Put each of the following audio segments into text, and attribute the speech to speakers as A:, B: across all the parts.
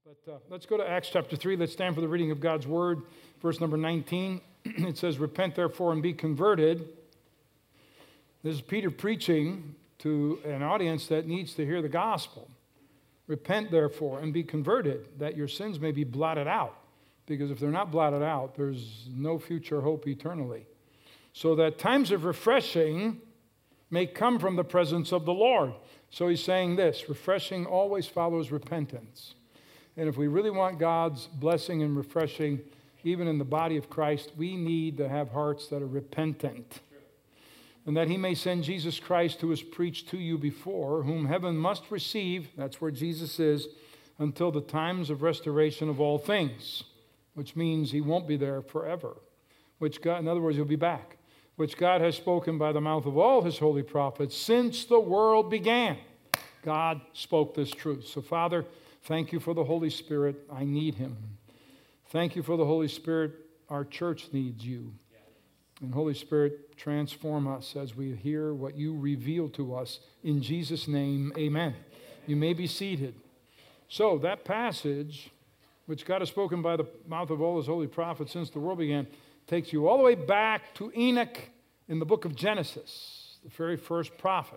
A: But let's go to Acts chapter 3. Let's stand for the reading of God's word. Verse number 19. It says, "Repent therefore and be converted." This is Peter preaching to an audience that needs to hear the gospel. "Repent therefore and be converted, that your sins may be blotted out." Because if they're not blotted out, there's no future hope eternally. "So that times of refreshing may come from the presence of the Lord." So he's saying this: refreshing always follows repentance. And if we really want God's blessing and refreshing, even in the body of Christ, we need to have hearts that are repentant. And that he may send Jesus Christ, who was preached to you before, whom heaven must receive, that's where Jesus is, until the times of restoration of all things, which means he won't be there forever. Which God, in other words, he'll be back, which God has spoken by the mouth of all his holy prophets since the world began. God spoke this truth. So, Father, thank you for the Holy Spirit. I need him. Thank you for the Holy Spirit. Our church needs you. And Holy Spirit, transform us as we hear what you reveal to us. In Jesus' name, amen. You may be seated. So that passage, which God has spoken by the mouth of all his holy prophets since the world began, takes you all the way back to Enoch in the book of Genesis, the very first prophet.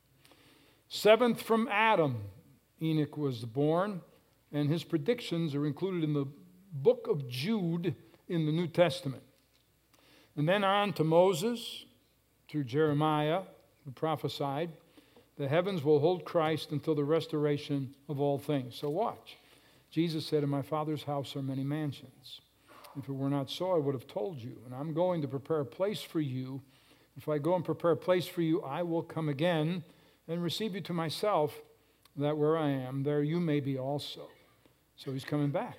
A: Seventh from Adam, Enoch was born, and his predictions are included in the book of Jude in the New Testament. And then on to Moses, through Jeremiah, who prophesied, the heavens will hold Christ until the restoration of all things. So watch. Jesus said, "In my Father's house are many mansions. If it were not so, I would have told you. And I'm going to prepare a place for you. If I go and prepare a place for you, I will come again and receive you to myself, that where I am, there you may be also." So he's coming back.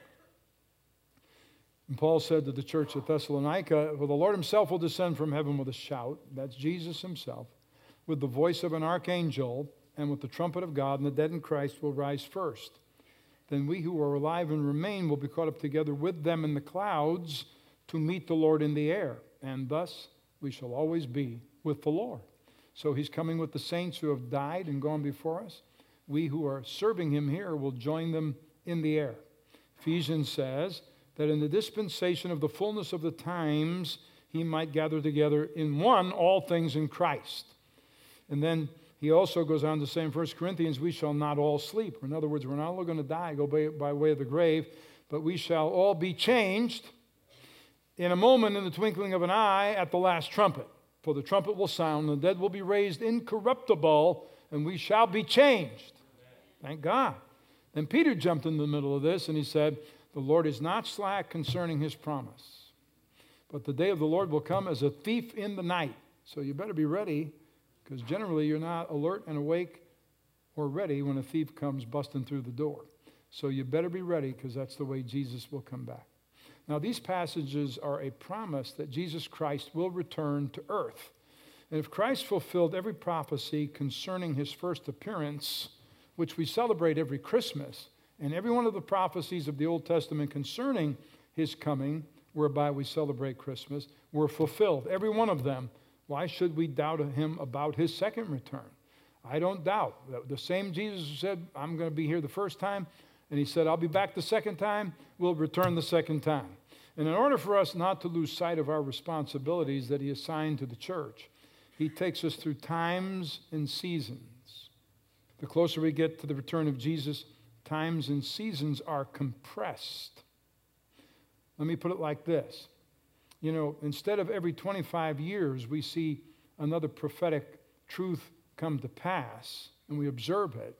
A: And Paul said to the church at Thessalonica, "For the Lord himself will descend from heaven with a shout," that's Jesus himself, "with the voice of an archangel, and with the trumpet of God, and the dead in Christ will rise first. Then we who are alive and remain will be caught up together with them in the clouds to meet the Lord in the air. And thus we shall always be with the Lord." So he's coming with the saints who have died and gone before us. We who are serving him here will join them in the air. Ephesians says that in the dispensation of the fullness of the times, he might gather together in one all things in Christ. And then he also goes on to say in 1 Corinthians, we shall not all sleep. In other words, we're not all going to die, go by way of the grave, but we shall all be changed in a moment, in the twinkling of an eye, at the last trumpet. For the trumpet will sound, the dead will be raised incorruptible, and we shall be changed. Thank God. Then Peter jumped in the middle of this, and he said, "The Lord is not slack concerning his promise, but the day of the Lord will come as a thief in the night." So you better be ready, because generally you're not alert and awake or ready when a thief comes busting through the door. So you better be ready, because that's the way Jesus will come back. Now, these passages are a promise that Jesus Christ will return to earth. And if Christ fulfilled every prophecy concerning his first appearance, which we celebrate every Christmas, and every one of the prophecies of the Old Testament concerning his coming, whereby we celebrate Christmas, were fulfilled, every one of them, why should we doubt him about his second return? I don't doubt. The same Jesus who said, "I'm going to be here the first time," and he said, "I'll be back the second time," will return the second time. And in order for us not to lose sight of our responsibilities that he assigned to the church, he takes us through times and seasons. The closer we get to the return of Jesus, times and seasons are compressed. Let me put it like this. You know, instead of every 25 years we see another prophetic truth come to pass and we observe it,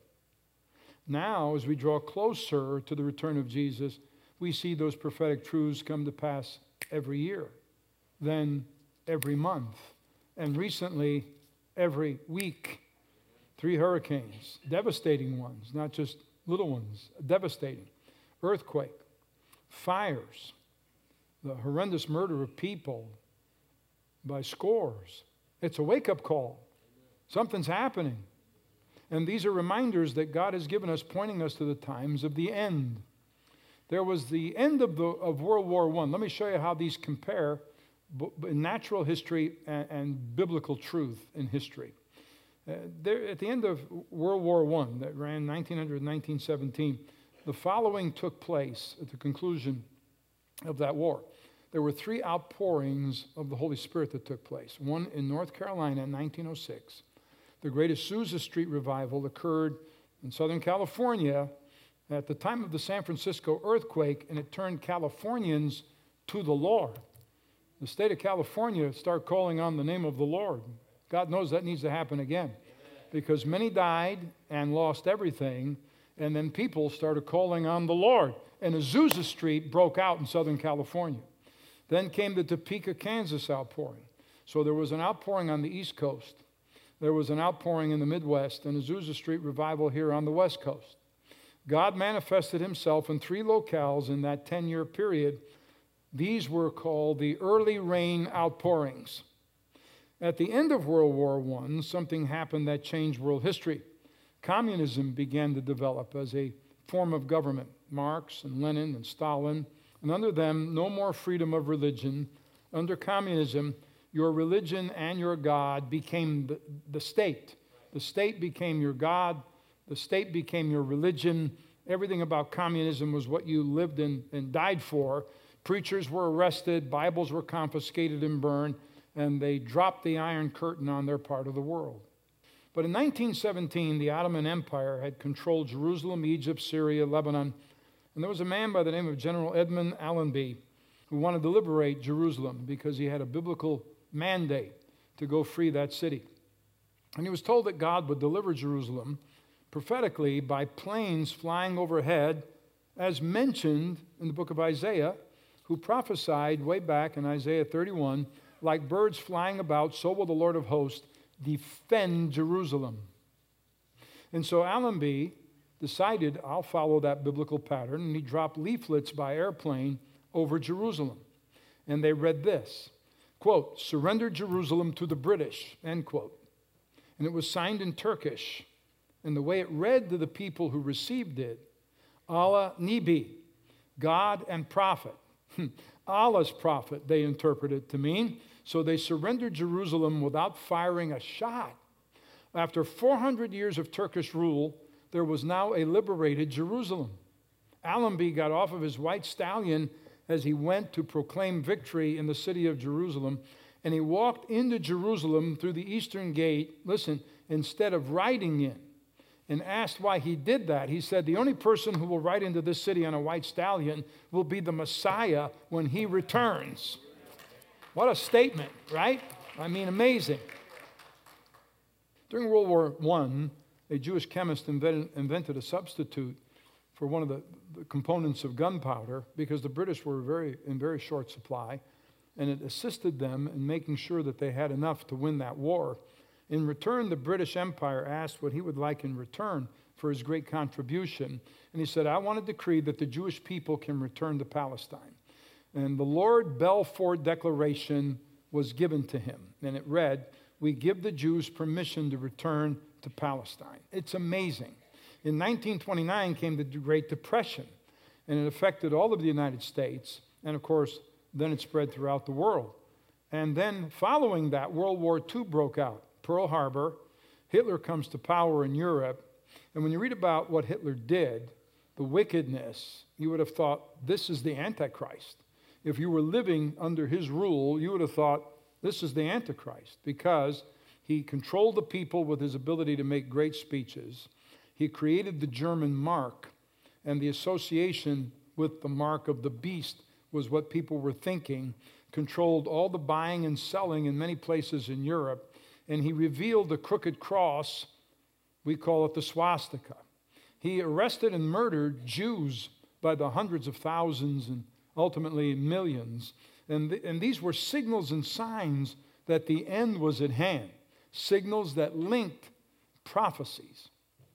A: now as we draw closer to the return of Jesus, we see those prophetic truths come to pass every year, then every month, and recently every week. 3 hurricanes, devastating ones, not just little ones, devastating. Earthquake, fires, the horrendous murder of people by scores. It's a wake-up call. Something's happening. And these are reminders that God has given us, pointing us to the times of the end. There was the end of World War I. Let me show you how these compare in natural history and biblical truth in history. At the end of World War I, that ran 1900 to 1917, The following took place at the conclusion of that war. There were 3 outpourings of the Holy Spirit that took place. One in North Carolina in 1906. The Great Azusa Street Revival occurred in Southern California at the time of the San Francisco earthquake, and it turned Californians to the Lord. The state of California started calling on the name of the Lord. God knows that needs to happen again, because many died and lost everything, and then people started calling on the Lord. And Azusa Street broke out in Southern California. Then came the Topeka, Kansas outpouring. So there was an outpouring on the East Coast. There was an outpouring in the Midwest, and Azusa Street revival here on the West Coast. God manifested himself in 3 locales in that 10-year period. These were called the early rain outpourings. At the end of World War I, something happened that changed world history. Communism began to develop as a form of government. Marx and Lenin and Stalin, and under them, no more freedom of religion. Under communism, your religion and your God became the state. The state became your God. The state became your religion. Everything about communism was what you lived in and died for. Preachers were arrested, Bibles were confiscated and burned, and they dropped the Iron Curtain on their part of the world. But in 1917, the Ottoman Empire had controlled Jerusalem, Egypt, Syria, Lebanon, and there was a man by the name of General Edmund Allenby who wanted to liberate Jerusalem because he had a biblical mandate to go free that city. And he was told that God would deliver Jerusalem prophetically by planes flying overhead, as mentioned in the book of Isaiah, who prophesied way back in Isaiah 31, like birds flying about, so will the Lord of hosts defend Jerusalem. And so Allenby decided, I'll follow that biblical pattern, and he dropped leaflets by airplane over Jerusalem. And they read this, quote, "Surrender Jerusalem to the British," end quote. And it was signed in Turkish. And the way it read to the people who received it, Allah Nebi, God and prophet. Allah's prophet, they interpreted it to mean. So they surrendered Jerusalem without firing a shot. After 400 years of Turkish rule, there was now a liberated Jerusalem. Allenby got off of his white stallion as he went to proclaim victory in the city of Jerusalem, and he walked into Jerusalem through the eastern gate, listen, instead of riding in, and asked why he did that. He said, the only person who will ride into this city on a white stallion will be the Messiah when he returns. What a statement, right? I mean, amazing. During World War I, a Jewish chemist invented a substitute for one of the components of gunpowder because the British were in very short supply, and it assisted them in making sure that they had enough to win that war. In return, the British Empire asked what he would like in return for his great contribution. And he said, I want to decree that the Jewish people can return to Palestine. And the Lord Balfour Declaration was given to him. And it read, we give the Jews permission to return to Palestine. It's amazing. In 1929 came the Great Depression, and it affected all of the United States. And of course, then it spread throughout the world. And then following that, World War II broke out. Pearl Harbor, Hitler comes to power in Europe, and when you read about what Hitler did, the wickedness, you would have thought, this is the Antichrist. If you were living under his rule, you would have thought, this is the Antichrist, because he controlled the people with his ability to make great speeches. He created the German mark, and the association with the mark of the beast was what people were thinking, controlled all the buying and selling in many places in Europe. And he revealed the crooked cross, we call it the swastika. He arrested and murdered Jews by the hundreds of thousands and ultimately millions. And these were signals and signs that the end was at hand, signals that linked prophecies.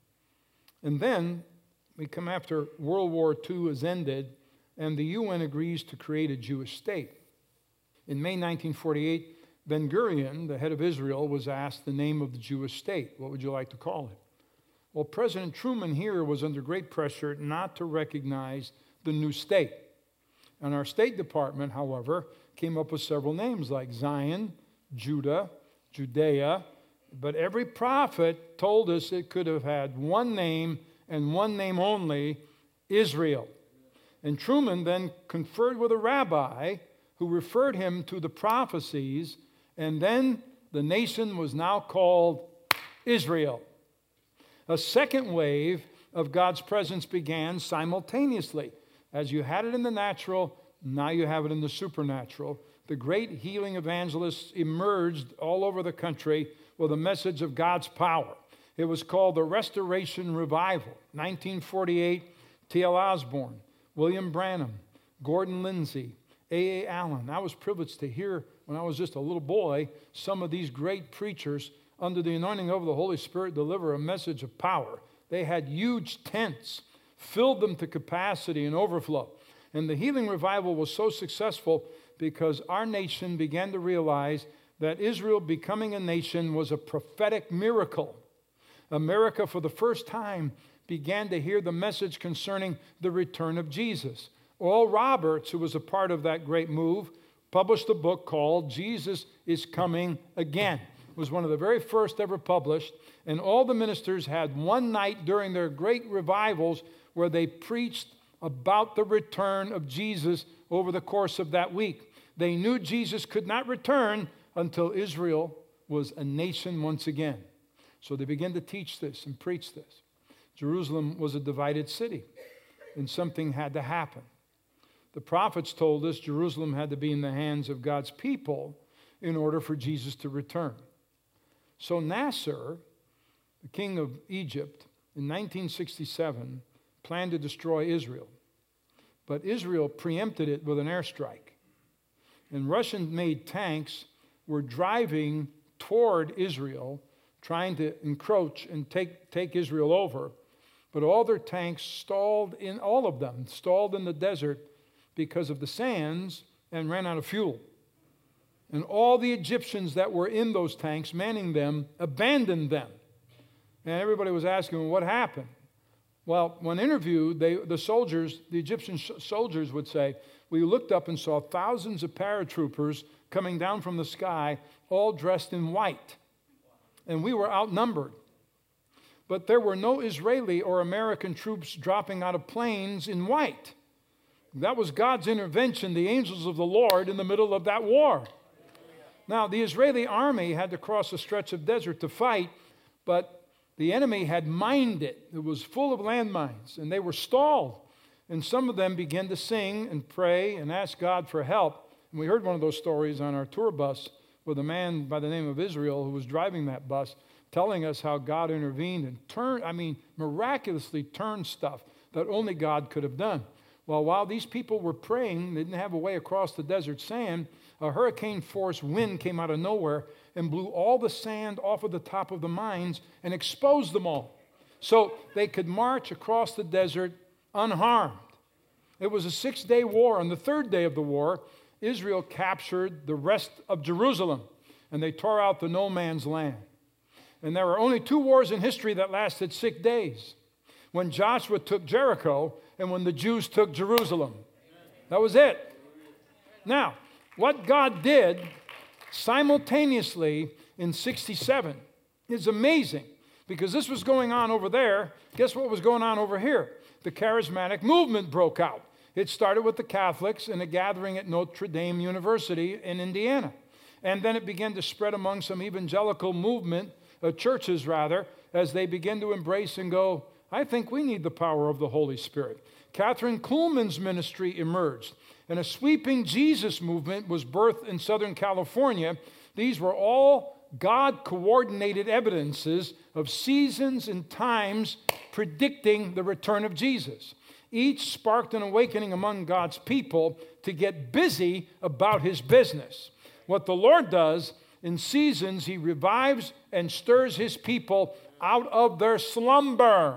A: And then we come after World War II has ended, and the UN agrees to create a Jewish state. In May 1948, Ben-Gurion, the head of Israel, was asked the name of the Jewish state. What would you like to call it? Well, President Truman here was under great pressure not to recognize the new state. And our State Department, however, came up with several names like Zion, Judah, Judea. But every prophet told us it could have had one name and one name only, Israel. And Truman then conferred with a rabbi who referred him to the prophecies, and then the nation was now called Israel. A second wave of God's presence began simultaneously. As you had it in the natural, now you have it in the supernatural. The great healing evangelists emerged all over the country with a message of God's power. It was called the Restoration Revival. 1948, T.L. Osborne, William Branham, Gordon Lindsay, A.A. Allen. I was privileged to hear, when I was just a little boy, some of these great preachers under the anointing of the Holy Spirit deliver a message of power. They had huge tents, filled them to capacity and overflow. And the healing revival was so successful because our nation began to realize that Israel becoming a nation was a prophetic miracle. America, for the first time, began to hear the message concerning the return of Jesus. Oral Roberts, who was a part of that great move, published a book called Jesus is Coming Again. It was one of the very first ever published, and all the ministers had one night during their great revivals where they preached about the return of Jesus over the course of that week. They knew Jesus could not return until Israel was a nation once again. So they began to teach this and preach this. Jerusalem was a divided city, and something had to happen. The prophets told us Jerusalem had to be in the hands of God's people in order for Jesus to return. So Nasser, the king of Egypt, in 1967, planned to destroy Israel. But Israel preempted it with an airstrike. And Russian-made tanks were driving toward Israel, trying to encroach and take Israel over. But all their tanks stalled in the desert because of the sands and ran out of fuel. And all the Egyptians that were in those tanks, manning them, abandoned them. And everybody was asking, what happened? Well, when interviewed, the Egyptian soldiers would say, we looked up and saw thousands of paratroopers coming down from the sky, all dressed in white. And we were outnumbered. But there were no Israeli or American troops dropping out of planes in white. That was God's intervention, the angels of the Lord, in the middle of that war. Now, the Israeli army had to cross a stretch of desert to fight, but the enemy had mined it. It was full of landmines, and they were stalled. And some of them began to sing and pray and ask God for help. And we heard one of those stories on our tour bus with a man by the name of Israel who was driving that bus, telling us how God intervened and miraculously turned stuff that only God could have done. Well, while these people were praying, they didn't have a way across the desert sand, a hurricane-force wind came out of nowhere and blew all the sand off of the top of the mines and exposed them all. So they could march across the desert unharmed. It was a 6-day war. On the third day of the war, Israel captured the rest of Jerusalem, and they tore out the no man's land. And there were only 2 wars in history that lasted 6 days. When Joshua took Jericho and when the Jews took Jerusalem. That was it. Now, what God did simultaneously in 67 is amazing, because this was going on over there. Guess what was going on over here? The charismatic movement broke out. It started with the Catholics in a gathering at Notre Dame University in Indiana. And then it began to spread among some evangelical churches, as they began to embrace and go, I think we need the power of the Holy Spirit. Catherine Kuhlman's ministry emerged, and a sweeping Jesus movement was birthed in Southern California. These were all God-coordinated evidences of seasons and times predicting the return of Jesus. Each sparked an awakening among God's people to get busy about his business. What the Lord does in seasons, he revives and stirs his people out of their slumber.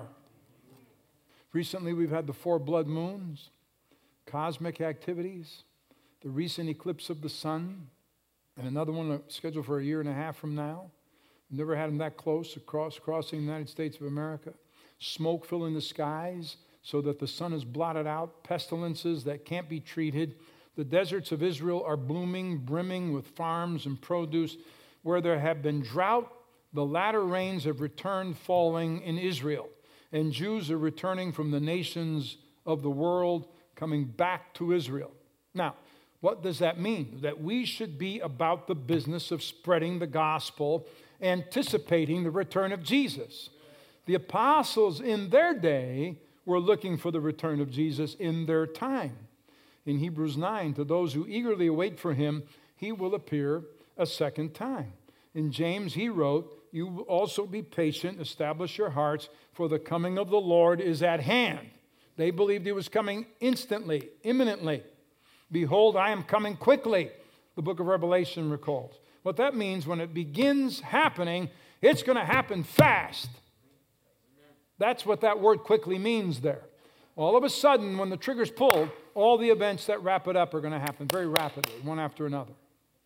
A: Recently, we've had the 4 blood moons, cosmic activities, the recent eclipse of the sun, and another one scheduled for 1.5 years from now. We've never had them that close crossing the United States of America. Smoke filling the skies so that the sun is blotted out, pestilences that can't be treated. The deserts of Israel are blooming, brimming with farms and produce. Where there have been drought, the latter rains have returned falling in Israel. And Jews are returning from the nations of the world coming back to Israel. Now, what does that mean? That we should be about the business of spreading the gospel, anticipating the return of Jesus. The apostles in their day were looking for the return of Jesus in their time. In Hebrews 9, to those who eagerly await for him, he will appear a second time. In James, he wrote, you will also be patient, establish your hearts, for the coming of the Lord is at hand. They believed he was coming instantly, imminently. Behold, I am coming quickly, the book of Revelation recalls. What that means, when it begins happening, it's going to happen fast. That's what that word quickly means there. All of a sudden, when the trigger's pulled, all the events that wrap it up are going to happen very rapidly, one after another.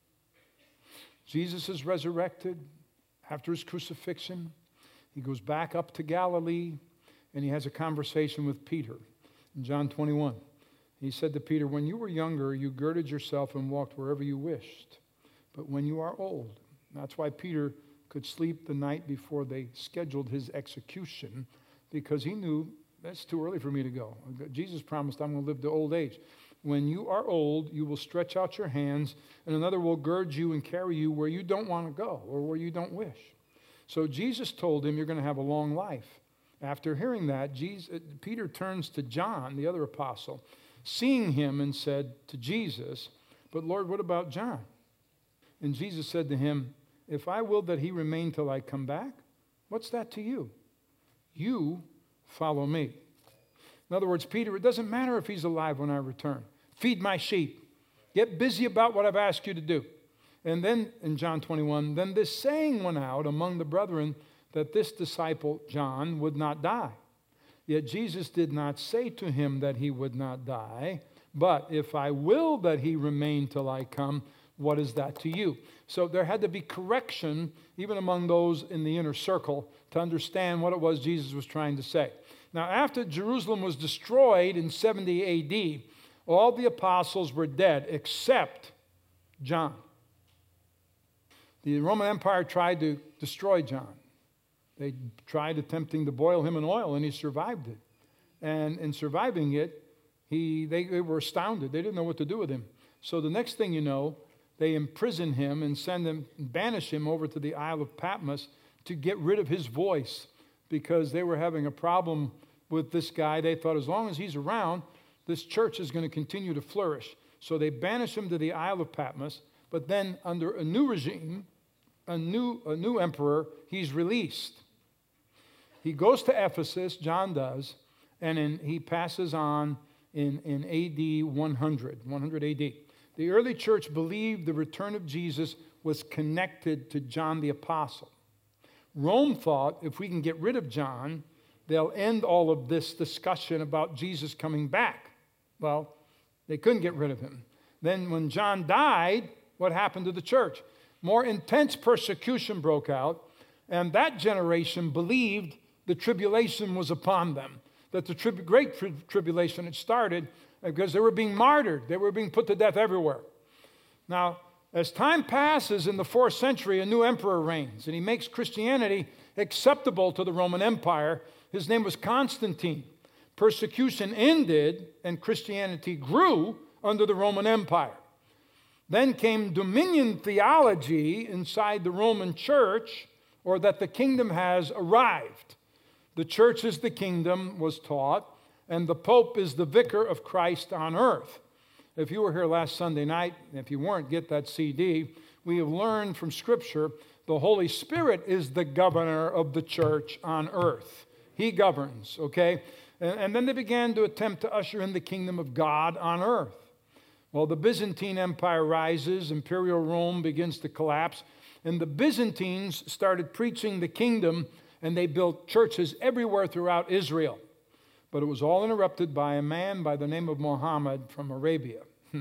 A: Jesus is resurrected after his crucifixion. He goes back up to Galilee, and he has a conversation with Peter. In John 21, he said to Peter, when you were younger, you girded yourself and walked wherever you wished. But when you are old, that's why Peter could sleep the night before they scheduled his execution, because he knew that's too early for me to go. Jesus promised I'm going to live to old age. When you are old, you will stretch out your hands, and another will gird you and carry you where you don't want to go or where you don't wish. So Jesus told him, you're going to have a long life. After hearing that, Peter turns to John, the other apostle, seeing him, and said to Jesus, but Lord, what about John? And Jesus said to him, if I will that he remain till I come back, what's that to you? You follow me. In other words, Peter, it doesn't matter if he's alive when I return. Feed my sheep. Get busy about what I've asked you to do. And then in John 21, then this saying went out among the brethren that this disciple, John, would not die. Yet Jesus did not say to him that he would not die, but if I will that he remain till I come, what is that to you? So there had to be correction, even among those in the inner circle, to understand what it was Jesus was trying to say. Now, after Jerusalem was destroyed in 70 A.D., all the apostles were dead except John. The Roman Empire tried to destroy John. They tried attempting to boil him in oil, and he survived it. And in surviving it, they were astounded. They didn't know what to do with him. So the next thing you know, they imprison him and banish him over to the Isle of Patmos to get rid of his voice, because they were having a problem with this guy. They thought as long as he's around, this church is going to continue to flourish. So they banish him to the Isle of Patmos, but then under a new regime, a new emperor, he's released. He goes to Ephesus, John does, and he passes on in AD 100 AD. The early church believed the return of Jesus was connected to John the Apostle. Rome thought if we can get rid of John, they'll end all of this discussion about Jesus coming back. Well, they couldn't get rid of him. Then when John died, what happened to the church? More intense persecution broke out, and that generation believed the tribulation was upon them, that the great tribulation had started because they were being martyred. They were being put to death everywhere. Now, as time passes in the 4th century, a new emperor reigns, and he makes Christianity acceptable to the Roman Empire. His name was Constantine. Persecution ended, and Christianity grew under the Roman Empire. Then came dominion theology inside the Roman church, or that the kingdom has arrived. The church is the kingdom, was taught, and the Pope is the vicar of Christ on earth. If you were here last Sunday night, if you weren't, get that CD. We have learned from Scripture the Holy Spirit is the governor of the church on earth. He governs, okay? And then they began to attempt to usher in the kingdom of God on earth. Well, the Byzantine Empire rises, imperial Rome begins to collapse, and the Byzantines started preaching the kingdom, and they built churches everywhere throughout Israel. But it was all interrupted by a man by the name of Muhammad from Arabia.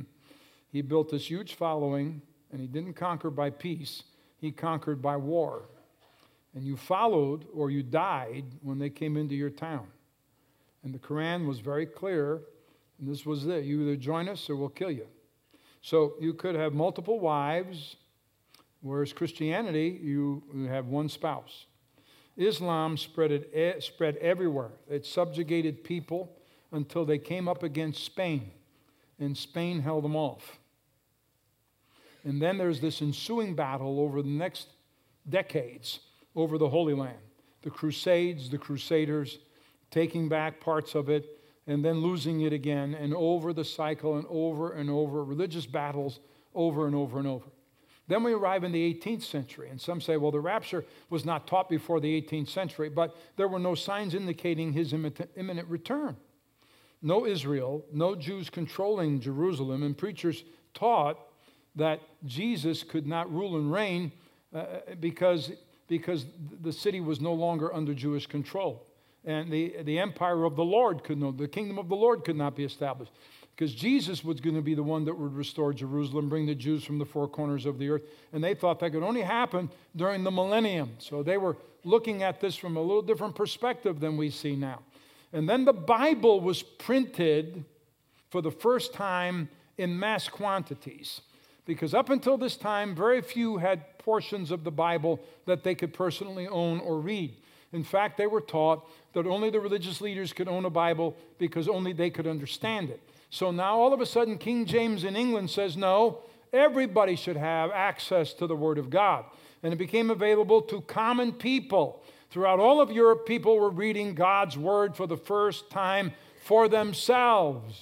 A: He built this huge following, and he didn't conquer by peace. He conquered by war. And you followed or you died when they came into your town. And the Quran was very clear, and this was it. You either join us or we'll kill you. So you could have multiple wives, whereas Christianity, you have one spouse. Islam spread everywhere. It subjugated people until they came up against Spain, and Spain held them off. And then there's this ensuing battle over the next decades over the Holy Land. The Crusades, the Crusaders, taking back parts of it, and then losing it again, and over the cycle, and over, religious battles over and over and over. Then we arrive in the 18th century, and some say, well, the rapture was not taught before the 18th century, but there were no signs indicating his imminent return. No Israel, no Jews controlling Jerusalem, and preachers taught that Jesus could not rule and reign because the city was no longer under Jewish control. And the empire of the Lord the kingdom of the Lord could not be established. Because Jesus was going to be the one that would restore Jerusalem, bring the Jews from the four corners of the earth. And they thought that could only happen during the millennium. So they were looking at this from a little different perspective than we see now. And then the Bible was printed for the first time in mass quantities. Because up until this time, very few had portions of the Bible that they could personally own or read. In fact, they were taught that only the religious leaders could own a Bible because only they could understand it. So now all of a sudden King James in England says, no, everybody should have access to the Word of God. And it became available to common people. Throughout all of Europe, people were reading God's Word for the first time for themselves.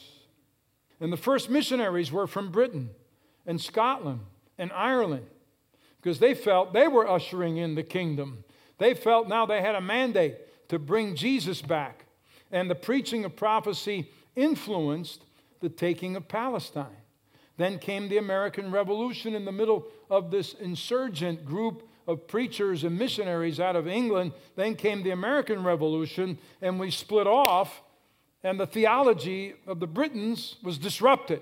A: And the first missionaries were from Britain and Scotland and Ireland because they felt they were ushering in the kingdom. They felt now they had a mandate to bring Jesus back. And the preaching of prophecy influenced the taking of Palestine. Then came the American Revolution in the middle of this insurgent group of preachers and missionaries out of England. Then came the American Revolution, and we split off, and the theology of the Britons was disrupted.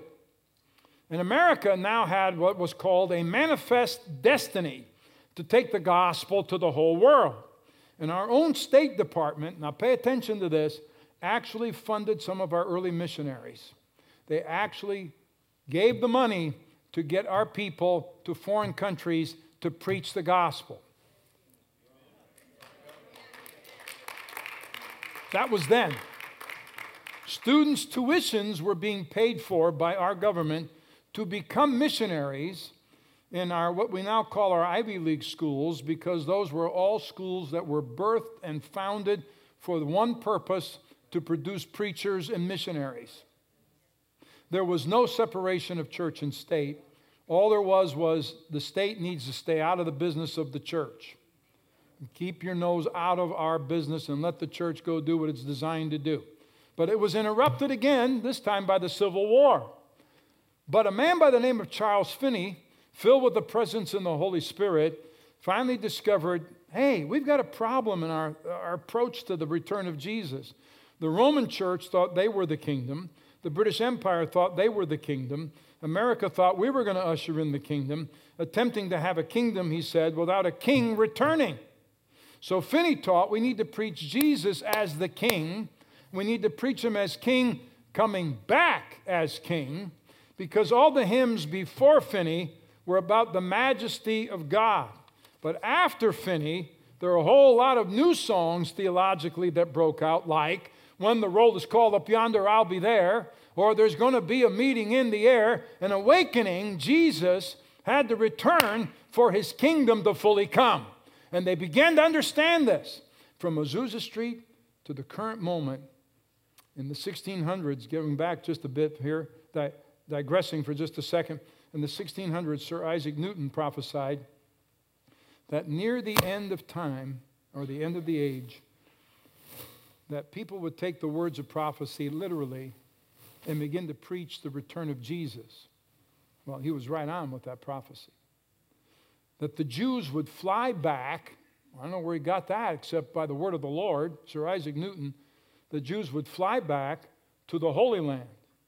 A: And America now had what was called a manifest destiny to take the gospel to the whole world. And our own State Department, now pay attention to this, actually funded some of our early missionaries. They actually gave the money to get our people to foreign countries to preach the gospel. That was then. Students' tuitions were being paid for by our government to become missionaries in our what we now call our Ivy League schools, because those were all schools that were birthed and founded for the one purpose, to produce preachers and missionaries. There was no separation of church and state. All there was the state needs to stay out of the business of the church. Keep your nose out of our business and let the church go do what it's designed to do. But it was interrupted again, this time by the Civil War. But a man by the name of Charles Finney, filled with the presence and the Holy Spirit, finally discovered, hey, we've got a problem in our approach to the return of Jesus. The Roman church thought they were the kingdom. The British Empire thought they were the kingdom. America thought we were going to usher in the kingdom, attempting to have a kingdom, he said, without a king returning. So Finney taught we need to preach Jesus as the king. We need to preach him as king, coming back as king, because all the hymns before Finney were about the majesty of God. But after Finney, there are a whole lot of new songs theologically that broke out, like, when the roll is called up yonder, I'll be there, or there's going to be a meeting in the air, an awakening. Jesus had to return for his kingdom to fully come. And they began to understand this. From Azusa Street to the current moment, in the 1600s, going back just a bit here, digressing for just a second, in the 1600s, Sir Isaac Newton prophesied that near the end of time, or the end of the age, that people would take the words of prophecy literally and begin to preach the return of Jesus. Well, he was right on with that prophecy. That the Jews would fly back. I don't know where he got that except by the word of the Lord, Sir Isaac Newton. The Jews would fly back to the Holy Land.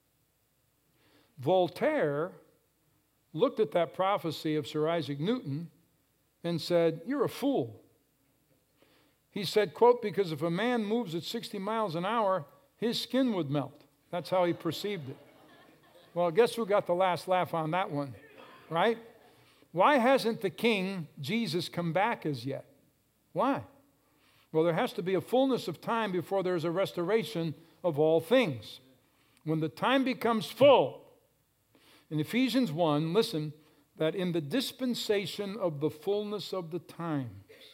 A: Voltaire looked at that prophecy of Sir Isaac Newton and said, "You're a fool." He said, quote, because if a man moves at 60 miles an hour, his skin would melt. That's how he perceived it. Well, guess who got the last laugh on that one, right? Why hasn't the King, Jesus, come back as yet? Why? Well, there has to be a fullness of time before there's a restoration of all things. When the time becomes full, in Ephesians 1, listen, that in the dispensation of the fullness of the times,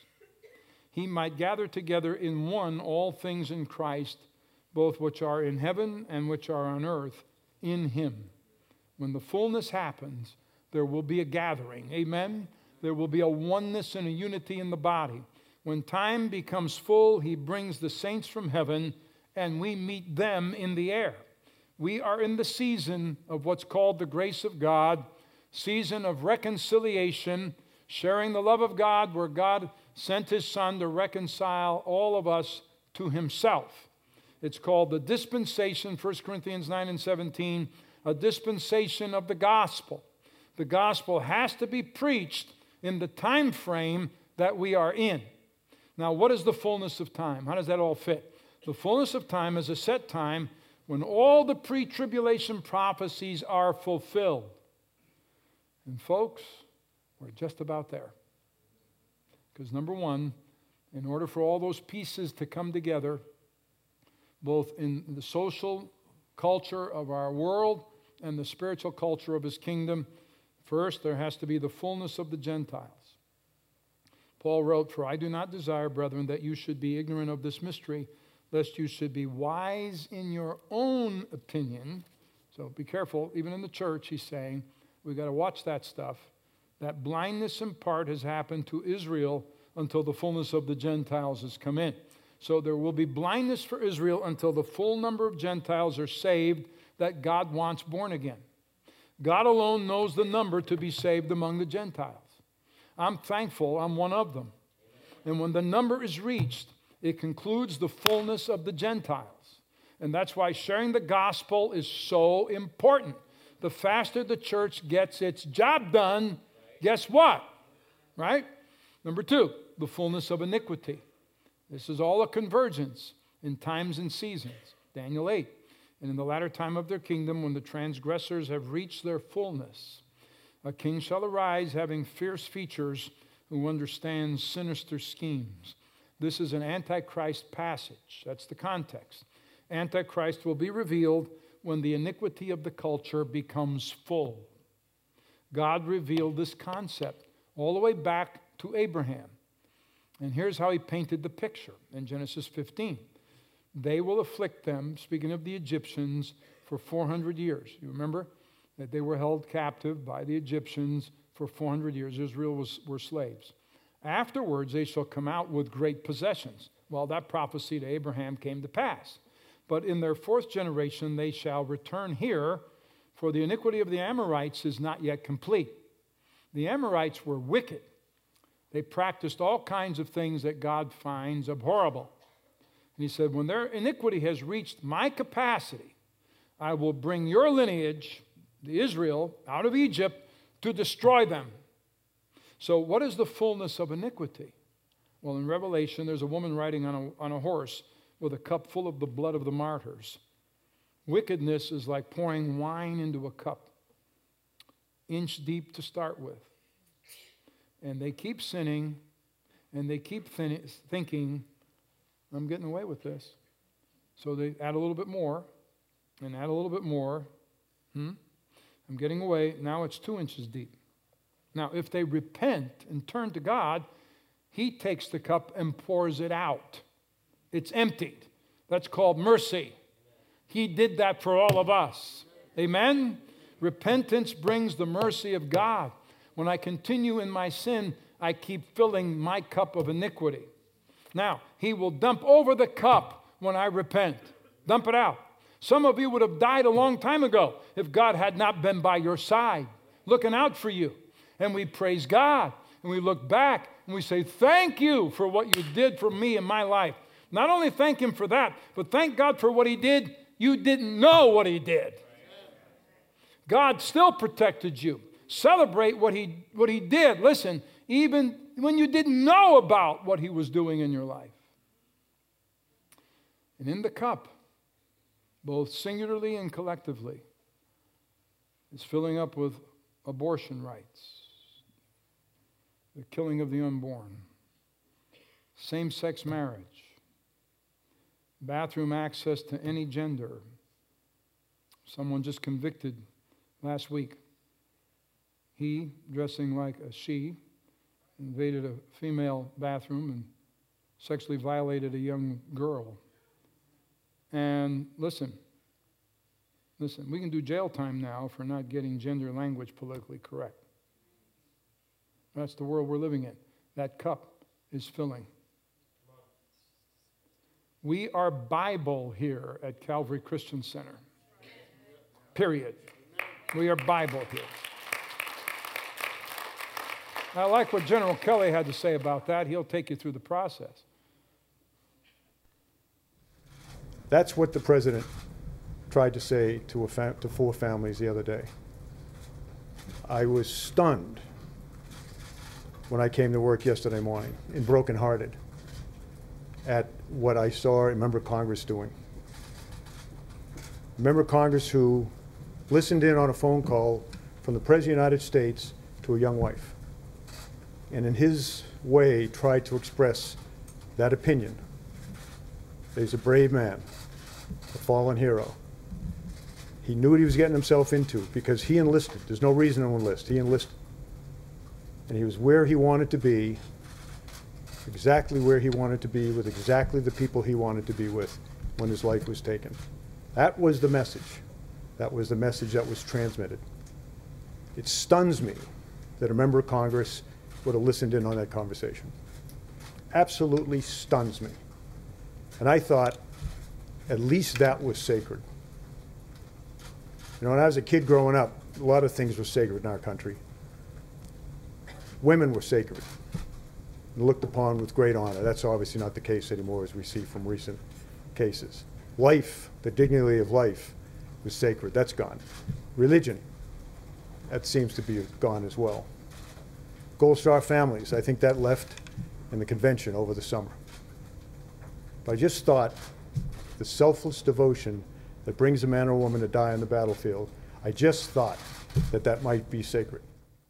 A: he might gather together in one all things in Christ, both which are in heaven and which are on earth, in him. When the fullness happens, there will be a gathering. Amen? There will be a oneness and a unity in the body. When time becomes full, he brings the saints from heaven, and we meet them in the air. We are in the season of what's called the grace of God, season of reconciliation, sharing the love of God, where God sent his Son to reconcile all of us to himself. It's called the dispensation, 1 Corinthians 9 and 17, a dispensation of the gospel. The gospel has to be preached in the time frame that we are in. Now, what is the fullness of time? How does that all fit? The fullness of time is a set time when all the pre-tribulation prophecies are fulfilled. And folks, we're just about there. Because number one, in order for all those pieces to come together, both in the social culture of our world and the spiritual culture of his kingdom, first there has to be the fullness of the Gentiles. Paul wrote, "For I do not desire, brethren, that you should be ignorant of this mystery, lest you should be wise in your own opinion." So be careful, even in the church, he's saying, we've got to watch that stuff. That blindness in part has happened to Israel until the fullness of the Gentiles has come in. So there will be blindness for Israel until the full number of Gentiles are saved that God wants born again. God alone knows the number to be saved among the Gentiles. I'm thankful I'm one of them. And when the number is reached, it concludes the fullness of the Gentiles. And that's why sharing the gospel is so important. The faster the church gets its job done, guess what? Right? Number two, the fullness of iniquity. This is all a convergence in times and seasons. Daniel 8. And in the latter time of their kingdom, when the transgressors have reached their fullness, a king shall arise having fierce features who understands sinister schemes. This is an Antichrist passage. That's the context. Antichrist will be revealed when the iniquity of the culture becomes full. God revealed this concept all the way back to Abraham. And here's how he painted the picture in Genesis 15. They will afflict them, speaking of the Egyptians, for 400 years. You remember that they were held captive by the Egyptians for 400 years. Israel were slaves. Afterwards, they shall come out with great possessions. Well, that prophecy to Abraham came to pass. But in their fourth generation, they shall return here, for the iniquity of the Amorites is not yet complete. The Amorites were wicked. They practiced all kinds of things that God finds abhorrible. And he said, when their iniquity has reached my capacity, I will bring your lineage, the Israel, out of Egypt to destroy them. So what is the fullness of iniquity? Well, in Revelation, there's a woman riding on a horse with a cup full of the blood of the martyrs. Wickedness is like pouring wine into a cup, inch deep to start with. And they keep sinning, and they keep thinking, I'm getting away with this. So they add a little bit more, and add a little bit more. I'm getting away. Now it's 2 inches deep. Now, if they repent and turn to God, he takes the cup and pours it out. It's emptied. That's called mercy. He did that for all of us. Amen? Repentance brings the mercy of God. When I continue in my sin, I keep filling my cup of iniquity. Now, he will dump over the cup when I repent. Dump it out. Some of you would have died a long time ago if God had not been by your side, looking out for you. And we praise God, and we look back, and we say, thank you for what you did for me in my life. Not only thank him for that, but thank God for what he did. You didn't know what he did. God still protected you. Celebrate what he did. Listen, even when you didn't know about what he was doing in your life. And in the cup, both singularly and collectively, is filling up with abortion rights, the killing of the unborn, same-sex marriage, bathroom access to any gender. Someone just convicted last week. He, dressing like a she, invaded a female bathroom and sexually violated a young girl. And listen, we can do jail time now for not getting gender language politically correct. That's the world we're living in. That cup is filling. We are Bible here at Calvary Christian Center. Period. We are Bible here. I like what General Kelly had to say about that. He'll take you through the process.
B: That's what the president tried to say to 4 families the other day. I was stunned when I came to work yesterday morning and brokenhearted at what I saw a member of Congress doing. A member of Congress who listened in on a phone call from the President of the United States to a young wife, and in his way tried to express that opinion. He's a brave man, a fallen hero. He knew what he was getting himself into because he enlisted. There's no reason to enlist. He enlisted. And he was where he wanted to be, exactly where he wanted to be, with exactly the people he wanted to be with when his life was taken. That was the message. That was the message that was transmitted. It stuns me that a member of Congress would have listened in on that conversation. Absolutely stuns me. And I thought, at least that was sacred. You know, when I was a kid growing up, a lot of things were sacred in our country. Women were sacred and looked upon with great honor. That's obviously not the case anymore, as we see from recent cases. Life, the dignity of life, was sacred. That's gone. Religion, that seems to be gone as well. Gold Star families, I think that left in the convention over the summer. But I just thought the selfless devotion that brings a man or woman to die on the battlefield, I just thought that that might be sacred.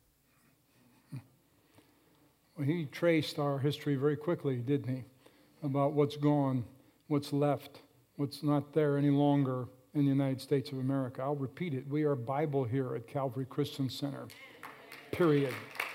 A: Well, he traced our history very quickly, didn't he? About what's gone, what's left, what's not there any longer in the United States of America. I'll repeat it. We are Bible here at Calvary Christian Center. Period.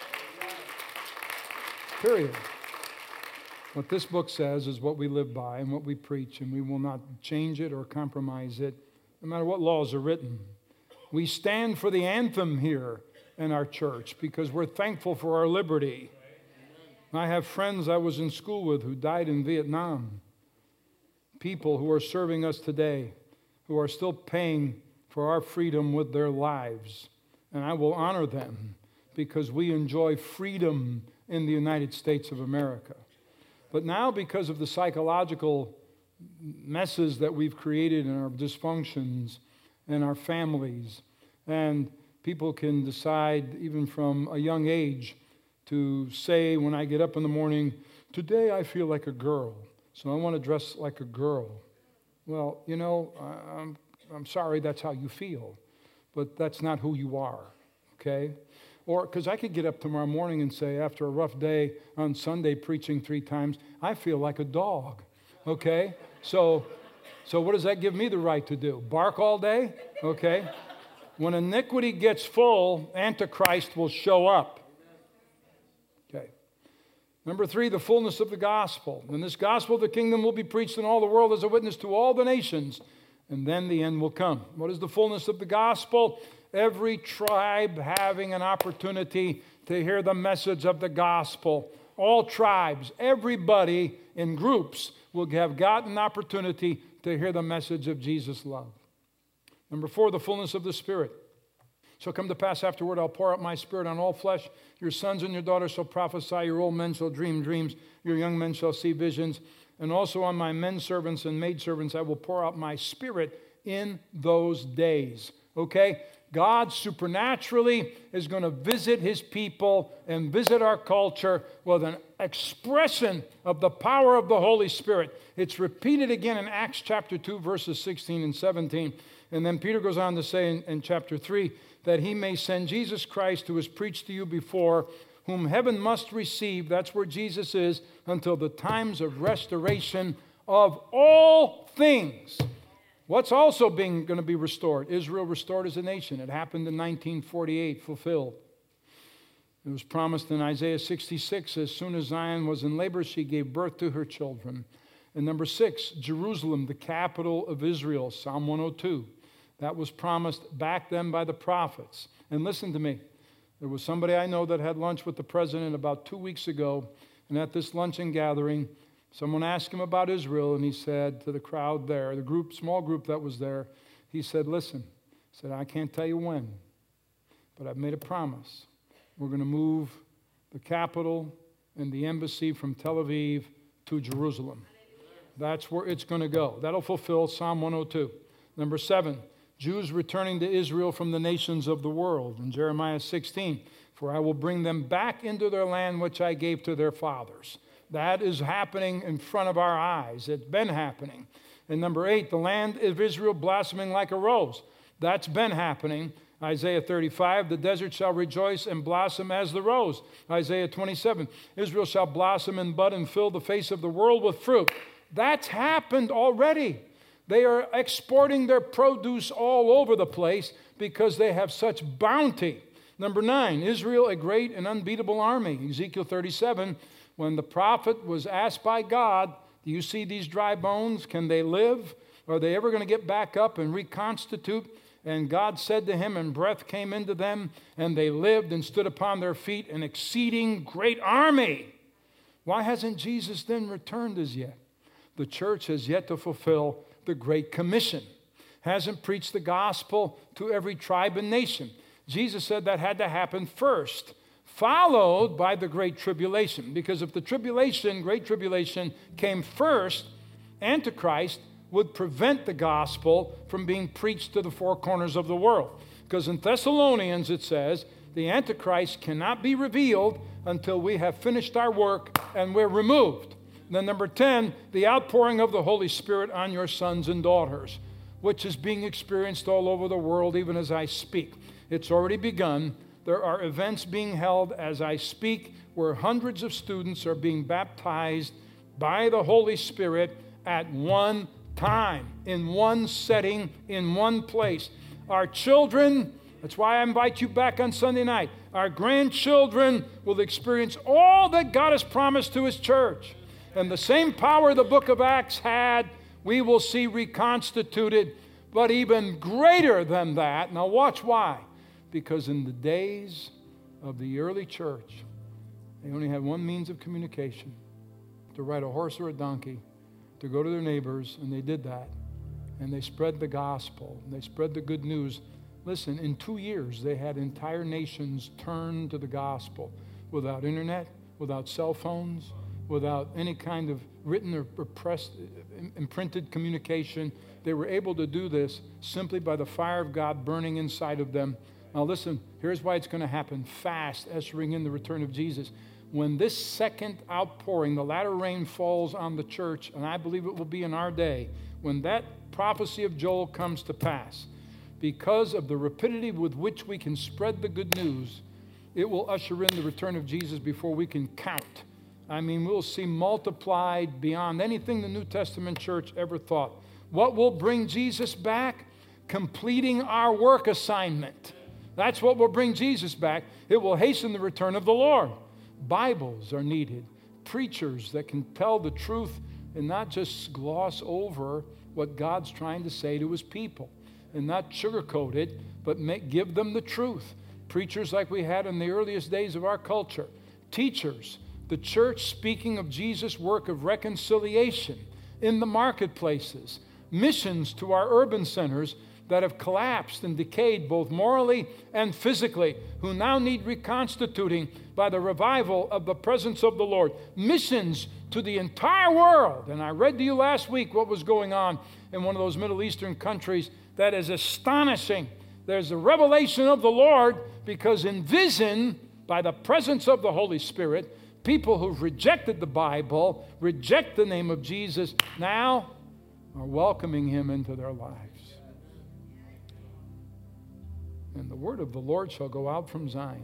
A: Period. What this book says is what we live by and what we preach, and we will not change it or compromise it, no matter what laws are written. We stand for the anthem here in our church because we're thankful for our liberty. I have friends I was in school with who died in Vietnam, people who are serving us today, who are still paying for our freedom with their lives. And I will honor them because we enjoy freedom in the United States of America. But now, because of the psychological messes that we've created in our dysfunctions and our families, and people can decide even from a young age to say when I get up in the morning, today I feel like a girl, so I want to dress like a girl. Well, you know, I'm sorry that's how you feel, but that's not who you are, okay? Or, because I could get up tomorrow morning and say, after a rough day on Sunday preaching 3 times, I feel like a dog, okay? So what does that give me the right to do? Bark all day? Okay? When iniquity gets full, Antichrist will show up. Okay. Number 3, the fullness of the gospel. And this gospel of the kingdom will be preached in all the world as a witness to all the nations, and then the end will come. What is the fullness of the gospel? Every tribe having an opportunity to hear the message of the gospel. All tribes, everybody in groups will have gotten an opportunity to hear the message of Jesus' love. Number 4, the fullness of the Spirit. So come to pass afterward, I'll pour out my Spirit on all flesh. Your sons and your daughters shall prophesy. Your old men shall dream dreams. Your young men shall see visions. And also on my men servants and maidservants I will pour out my Spirit in those days. Okay? God supernaturally is going to visit his people and visit our culture with an expression of the power of the Holy Spirit. It's repeated again in Acts chapter 2, verses 16 and 17. And then Peter goes on to say in chapter 3, that he may send Jesus Christ, who was preached to you before, whom heaven must receive, that's where Jesus is, until the times of restoration of all things. What's also going to be restored? Israel restored as a nation. It happened in 1948, fulfilled. It was promised in Isaiah 66, as soon as Zion was in labor, she gave birth to her children. And number 6, Jerusalem, the capital of Israel, Psalm 102. That was promised back then by the prophets. And listen to me. There was somebody I know that had lunch with the president about 2 weeks ago, and at this luncheon gathering, someone asked him about Israel, and he said to the crowd there, the small group that was there, he said, listen, he said, I can't tell you when, but I've made a promise. We're going to move the capital and the embassy from Tel Aviv to Jerusalem. That's where it's going to go. That'll fulfill Psalm 102. Number 7, Jews returning to Israel from the nations of the world. In Jeremiah 16, for I will bring them back into their land which I gave to their fathers. That is happening in front of our eyes. It's been happening. And number 8, the land of Israel blossoming like a rose. That's been happening. Isaiah 35, the desert shall rejoice and blossom as the rose. Isaiah 27, Israel shall blossom and bud and fill the face of the world with fruit. That's happened already. They are exporting their produce all over the place because they have such bounty. Number 9, Israel, a great and unbeatable army. Ezekiel 37, when the prophet was asked by God, do you see these dry bones? Can they live? Are they ever going to get back up and reconstitute? And God said to him, and breath came into them, and they lived and stood upon their feet, an exceeding great army. Why hasn't Jesus then returned as yet? The church has yet to fulfill the Great Commission. Hasn't preached the gospel to every tribe and nation. Jesus said that had to happen first, followed by the Great Tribulation. Because if the Great Tribulation came first, Antichrist would prevent the gospel from being preached to the four corners of the world. Because in Thessalonians it says, the Antichrist cannot be revealed until we have finished our work and we're removed. Then number 10, the outpouring of the Holy Spirit on your sons and daughters, which is being experienced all over the world even as I speak. It's already begun. There are events being held as I speak where hundreds of students are being baptized by the Holy Spirit at one time, in one setting, in one place. Our children, that's why I invite you back on Sunday night, our grandchildren will experience all that God has promised to His church. And the same power the book of Acts had, we will see reconstituted, but even greater than that. Now watch why. Because in the days of the early church, they only had one means of communication, to ride a horse or a donkey, to go to their neighbors, and they did that. And they spread the gospel. They spread the good news. Listen, in 2 years, they had entire nations turn to the gospel without internet, without cell phones, without any kind of written or pressed, imprinted communication. They were able to do this simply by the fire of God burning inside of them. Now listen, here's why it's going to happen fast, ushering in the return of Jesus. When this second outpouring, the latter rain, falls on the church, and I believe it will be in our day, when that prophecy of Joel comes to pass, because of the rapidity with which we can spread the good news, it will usher in the return of Jesus before we can count. I mean, we'll see multiplied beyond anything the New Testament church ever thought. What will bring Jesus back? Completing our work assignment. That's what will bring Jesus back. It will hasten the return of the Lord. Bibles are needed. Preachers that can tell the truth and not just gloss over what God's trying to say to His people. And not sugarcoat it, but give them the truth. Preachers like we had in the earliest days of our culture. Teachers. The church speaking of Jesus' work of reconciliation in the marketplaces. Missions to our urban centers that have collapsed and decayed both morally and physically, who now need reconstituting by the revival of the presence of the Lord. Missions to the entire world. And I read to you last week what was going on in one of those Middle Eastern countries. That is astonishing. There's a revelation of the Lord because in vision, by the presence of the Holy Spirit, people who've rejected the Bible, reject the name of Jesus, now are welcoming Him into their lives. And the word of the Lord shall go out from Zion.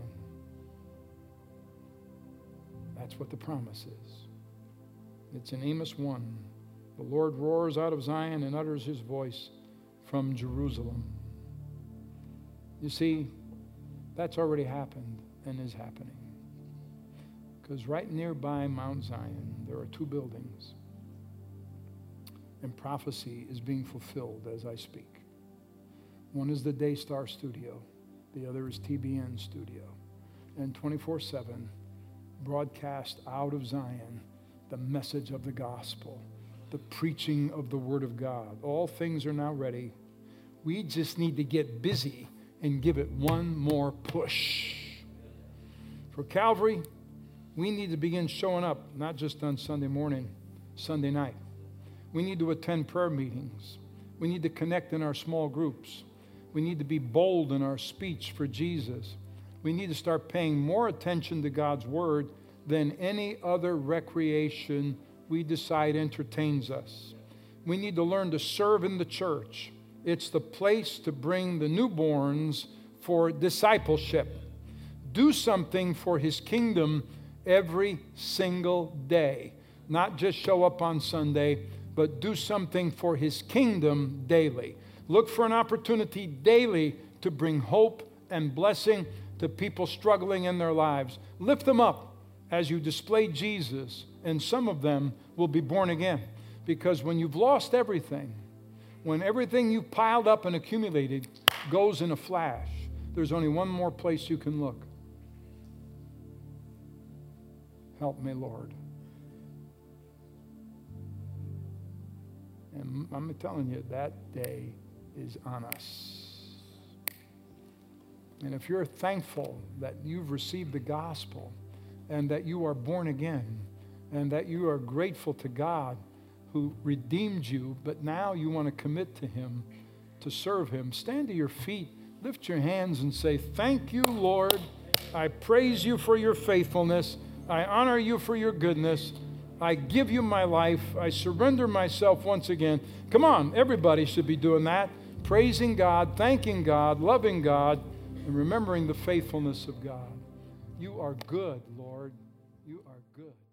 A: That's what the promise is. It's in Amos 1. The Lord roars out of Zion and utters his voice from Jerusalem. You see, that's already happened and is happening. Because right nearby Mount Zion, there are 2 buildings. And prophecy is being fulfilled as I speak. One is the Daystar Studio. The other is TBN Studio. And 24/7, broadcast out of Zion, the message of the gospel, the preaching of the Word of God. All things are now ready. We just need to get busy and give it one more push. For Calvary, we need to begin showing up, not just on Sunday morning, Sunday night. We need to attend prayer meetings. We need to connect in our small groups. We need to be bold in our speech for Jesus. We need to start paying more attention to God's Word than any other recreation we decide entertains us. We need to learn to serve in the church. It's the place to bring the newborns for discipleship. Do something for His kingdom every single day. Not just show up on Sunday, but do something for His kingdom daily. Look for an opportunity daily to bring hope and blessing to people struggling in their lives. Lift them up as you display Jesus, and some of them will be born again. Because when you've lost everything, when everything you've piled up and accumulated goes in a flash, there's only one more place you can look. Help me, Lord. And I'm telling you, that day is on us. And if you're thankful that you've received the gospel and that you are born again and that you are grateful to God who redeemed you, but now you want to commit to Him, to serve Him, stand to your feet, lift your hands and say, thank you, Lord. I praise you for your faithfulness. I honor you for your goodness. I give you my life. I surrender myself once again. Come on, everybody should be doing that. Praising God, thanking God, loving God, and remembering the faithfulness of God. You are good, Lord. You are good.